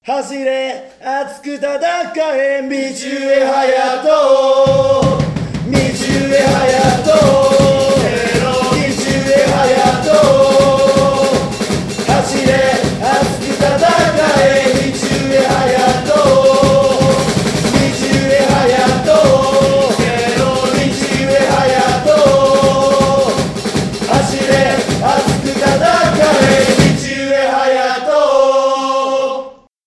走れ熱く戦え道へ隼人道へ